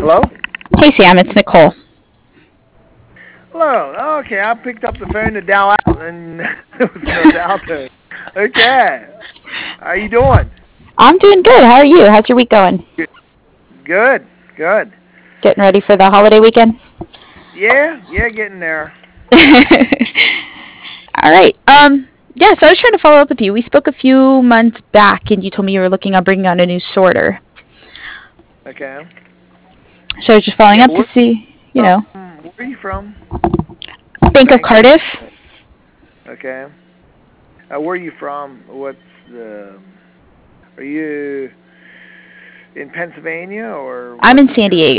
Hello? Hey Sam, it's Nicole. Hello. Okay, I picked up the phone to dial out, and there was no dial tone. Okay. How you doing? I'm doing good. How are you? How's your week going? Good. Good. Getting ready for the holiday weekend? Yeah, getting there. All right. Yeah, so I was trying to follow up with you. We spoke a few months back, and you told me you were looking on bringing on a new sorter. Okay. So I was just following Yeah, up to see, where are you from? Bank of Bank of. Cardiff. Okay. Where are you from? What's the? Are you in Pennsylvania or I'm what's in San your? Diego.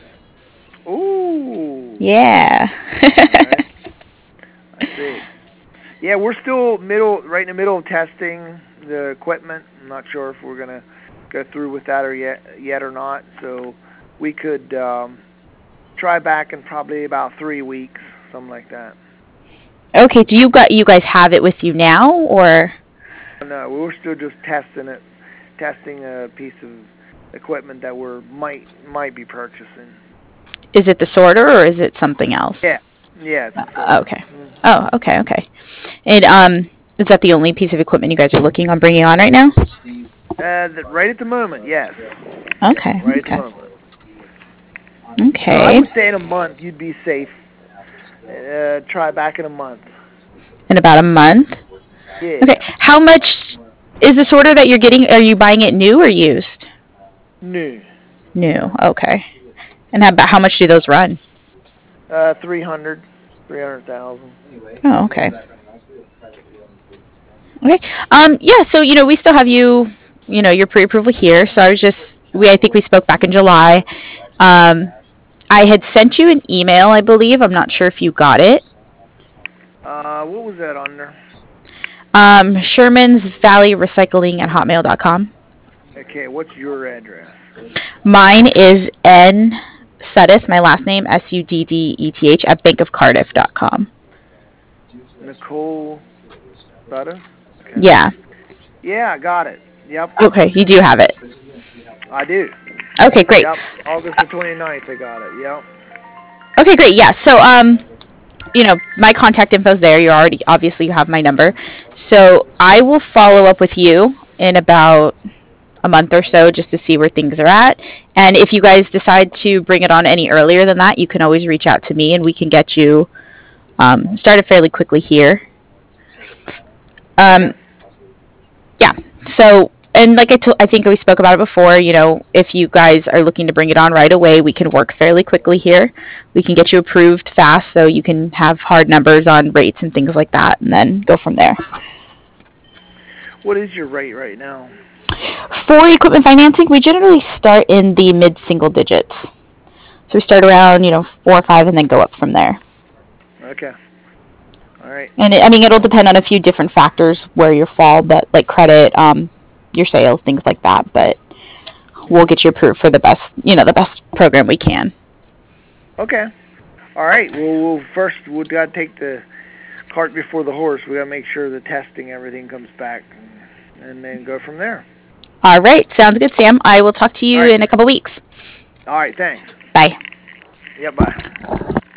Ooh. Yeah. All right. I see. Yeah, we're still right in the middle of testing the equipment. I'm not sure if we're gonna go through with that or yet or not. So we could try back in probably about 3 weeks, something like that. Okay. Do you guys have it with you now, or No, we're still just testing a piece of equipment that might be purchasing. is it the sorter, or is it something else? Yeah, it's a sorter. Okay. Oh, okay, okay. And is that the only piece of equipment you guys are looking on bringing on right now? Right at the moment, yes. Okay. Right at the Okay. moment. So I Okay. would say in a month you'd be safe. Try back in a month. In about a month. Okay. Yeah. How much is the sorter that you're getting? Are you buying it new or used? New. New. Okay. And how much do those run? 300,000. Oh, okay. Okay. Yeah. So we still have you. Your pre-approval here. So I think we spoke back in July. Um, I had sent you an email, I believe. I'm not sure if you got it. What was that under? Sherman's Valley Recycling at hotmail.com. Okay, what's your address? Mine is N Suddeth, my last name, Suddeth, at bankofcardiff.com. Nicole Sutter? Okay. Yeah. Yeah, I got it. Yep, Okay, you do have it. I do. Okay, great. Yep, August the 29th I got it. Yep. Okay, great. Yeah. So, my contact info's there. Obviously you have my number. So I will follow up with you in about a month or so just to see where things are at. And if you guys decide to bring it on any earlier than that, you can always reach out to me and we can get you started fairly quickly here. Okay. Um, yeah. So, and like I think we spoke about it before, if you guys are looking to bring it on right away, we can work fairly quickly here. We can get you approved fast so you can have hard numbers on rates and things like that and then go from there. What is your rate right now? For equipment financing, we generally start in the mid single digits. So we start around, 4 or 5 and then go up from there. Okay. All right. And it'll depend on a few different factors where you fall, but like credit, your sales, things like that. But we'll get you approved for the best program we can. Okay. All right. Well, first we got to take the cart before the horse. We got to make sure the testing, everything comes back, and then go from there. All right, sounds good, Sam. I will talk to All you right. in a couple weeks. All right. Thanks. Bye. Yeah. Bye.